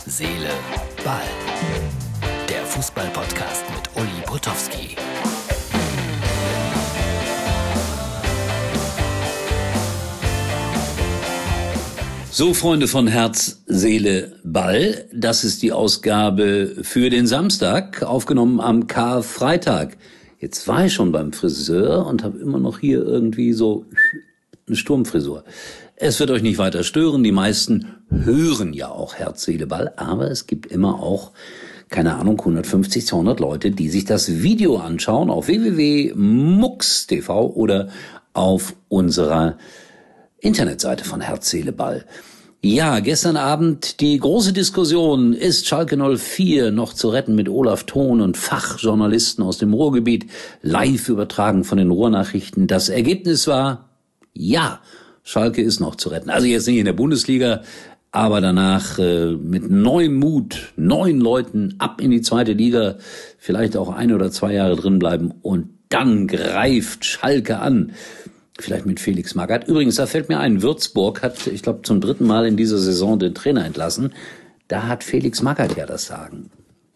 Seele, Ball. Der Fußball-Podcast mit Uli Potowski. So, Freunde von Herz, Seele, Ball, das ist die Ausgabe für den Samstag, aufgenommen am Karfreitag. Jetzt war ich schon beim Friseur und habe immer noch hier irgendwie so eine Sturmfrisur. Es wird euch nicht weiter stören, die meisten hören ja auch Herz, Seele, Ball, aber es gibt immer auch, keine Ahnung, 150, 200 Leute, die sich das Video anschauen auf www.mux.tv oder auf unserer Internetseite von Herz, Seele, Ball. Ja, gestern Abend die große Diskussion, ist Schalke 04 noch zu retten mit Olaf Thon und Fachjournalisten aus dem Ruhrgebiet, live übertragen von den Ruhrnachrichten. Das Ergebnis war, ja, Schalke ist noch zu retten. Also jetzt nicht in der Bundesliga, aber danach mit neuem Mut, 9 Leuten ab in die zweite Liga, vielleicht auch 1 oder 2 Jahre drin bleiben und dann greift Schalke an. Vielleicht mit Felix Magath. Übrigens, da fällt mir ein, Würzburg hat, ich glaube, zum 3. Mal in dieser Saison den Trainer entlassen. Da hat Felix Magath ja das Sagen.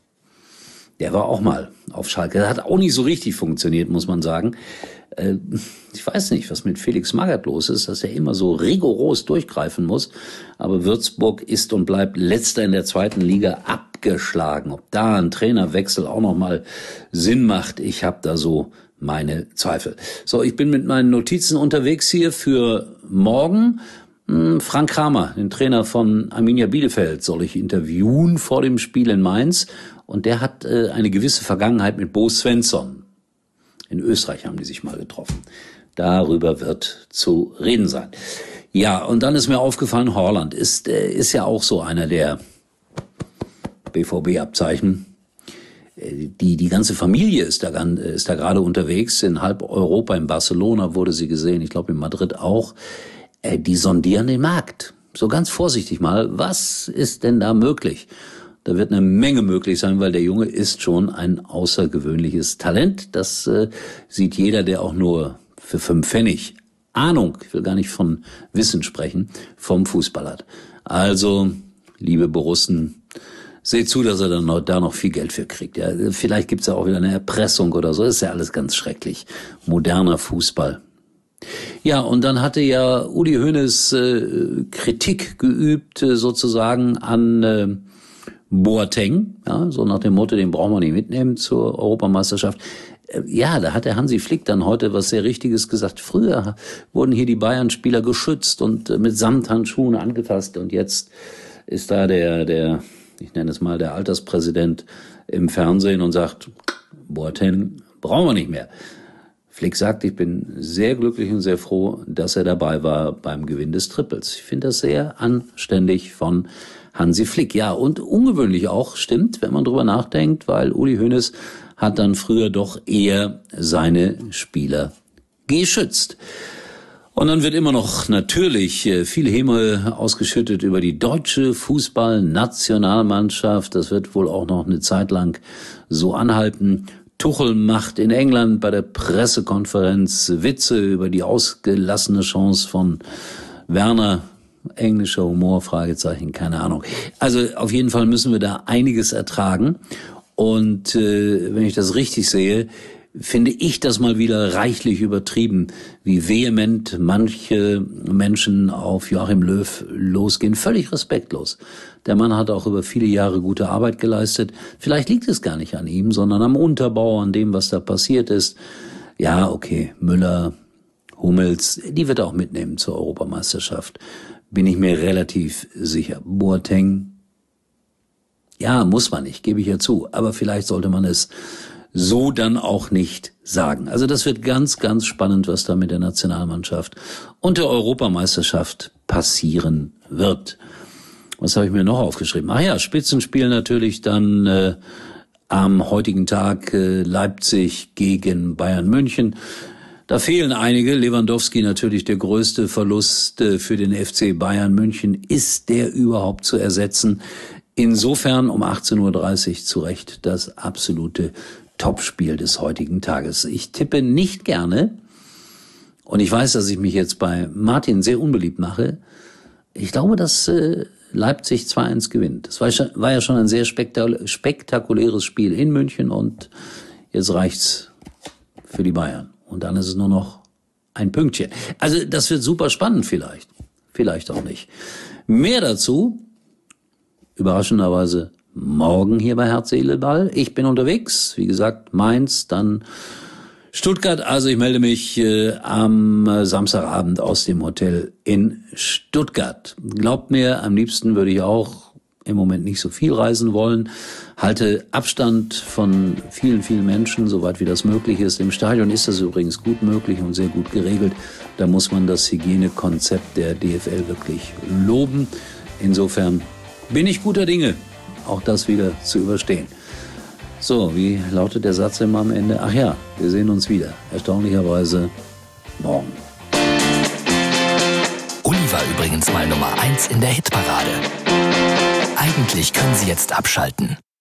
Der war auch mal auf Schalke. Das hat auch nicht so richtig funktioniert, muss man sagen. Ich weiß nicht, was mit Felix Magath los ist, dass er immer so rigoros durchgreifen muss. Aber Würzburg ist und bleibt Letzter in der zweiten Liga, abgeschlagen. Ob da ein Trainerwechsel auch nochmal Sinn macht, ich habe da so meine Zweifel. So, ich bin mit meinen Notizen unterwegs hier für morgen. Frank Kramer, den Trainer von Arminia Bielefeld, soll ich interviewen vor dem Spiel in Mainz. Und der hat eine gewisse Vergangenheit mit Bo Svensson. In Österreich haben die sich mal getroffen. Darüber wird zu reden sein. Ja, und dann ist mir aufgefallen, Haaland ist ja auch so einer der BVB-Abzeichen. Die ganze Familie ist da gerade unterwegs. In halb Europa, in Barcelona wurde sie gesehen, ich glaube in Madrid auch. Die sondieren den Markt. So ganz vorsichtig mal, was ist denn da möglich? Da wird eine Menge möglich sein, weil der Junge ist schon ein außergewöhnliches Talent. Das sieht jeder, der auch nur für 5 Pfennig Ahnung, ich will gar nicht von Wissen sprechen, vom Fußball hat. Also, liebe Borussen, seht zu, dass er dann da noch viel Geld für kriegt. Ja, vielleicht gibt's ja auch wieder eine Erpressung oder so. Das ist ja alles ganz schrecklich. Moderner Fußball. Ja, und dann hatte ja Uli Hoeneß Kritik geübt sozusagen an Boateng. Ja, so nach dem Motto, den brauchen wir nicht mitnehmen zur Europameisterschaft. Ja, da hat der Hansi Flick dann heute was sehr Richtiges gesagt. Früher wurden hier die Bayern-Spieler geschützt und mit Samthandschuhen angetastet. Und jetzt ist da der ich nenne es mal der Alterspräsident im Fernsehen und sagt, Boateng brauchen wir nicht mehr. Flick sagt, ich bin sehr glücklich und sehr froh, dass er dabei war beim Gewinn des Triples. Ich finde das sehr anständig von Hansi Flick. Ja, und ungewöhnlich auch, stimmt, wenn man drüber nachdenkt, weil Uli Hoeneß hat dann früher doch eher seine Spieler geschützt. Und dann wird immer noch natürlich viel Häme ausgeschüttet über die deutsche Fußballnationalmannschaft. Das wird wohl auch noch eine Zeit lang so anhalten. Tuchel macht in England bei der Pressekonferenz Witze über die ausgelassene Chance von Werner. Englischer Humor, Fragezeichen, keine Ahnung. Also auf jeden Fall müssen wir da einiges ertragen. Und wenn ich das richtig sehe, finde ich das mal wieder reichlich übertrieben, wie vehement manche Menschen auf Joachim Löw losgehen. Völlig respektlos. Der Mann hat auch über viele Jahre gute Arbeit geleistet. Vielleicht liegt es gar nicht an ihm, sondern am Unterbau, an dem, was da passiert ist. Ja, okay, Müller, Hummels, die wird er auch mitnehmen zur Europameisterschaft. Bin ich mir relativ sicher. Boateng, ja, muss man nicht, gebe ich ja zu. Aber vielleicht sollte man es so dann auch nicht sagen. Also das wird ganz, ganz spannend, was da mit der Nationalmannschaft und der Europameisterschaft passieren wird. Was habe ich mir noch aufgeschrieben? Ach ja, Spitzenspiel natürlich dann am heutigen Tag Leipzig gegen Bayern München. Da fehlen einige. Lewandowski natürlich der größte Verlust für den FC Bayern München. Ist der überhaupt zu ersetzen? Insofern um 18.30 Uhr zu Recht das absolute Topspiel des heutigen Tages. Ich tippe nicht gerne, und ich weiß, dass ich mich jetzt bei Martin sehr unbeliebt mache. Ich glaube, dass Leipzig 2-1 gewinnt. Das war ja schon ein sehr spektakuläres Spiel in München und jetzt reicht's für die Bayern. Und dann ist es nur noch ein Pünktchen. Also das wird super spannend vielleicht. Vielleicht auch nicht. Mehr dazu, überraschenderweise, morgen hier bei Herz, Seele, Ball. Ich bin unterwegs, wie gesagt, Mainz, dann Stuttgart. Also ich melde mich am Samstagabend aus dem Hotel in Stuttgart. Glaubt mir, am liebsten würde ich auch im Moment nicht so viel reisen wollen. Halte Abstand von vielen, vielen Menschen, soweit wie das möglich ist. Im Stadion ist das übrigens gut möglich und sehr gut geregelt. Da muss man das Hygienekonzept der DFL wirklich loben. Insofern bin ich guter Dinge, auch das wieder zu überstehen. So, wie lautet der Satz immer am Ende? Ach ja, wir sehen uns wieder. Erstaunlicherweise morgen. Uli war übrigens mal Nummer 1 in der Hitparade. Eigentlich können Sie jetzt abschalten.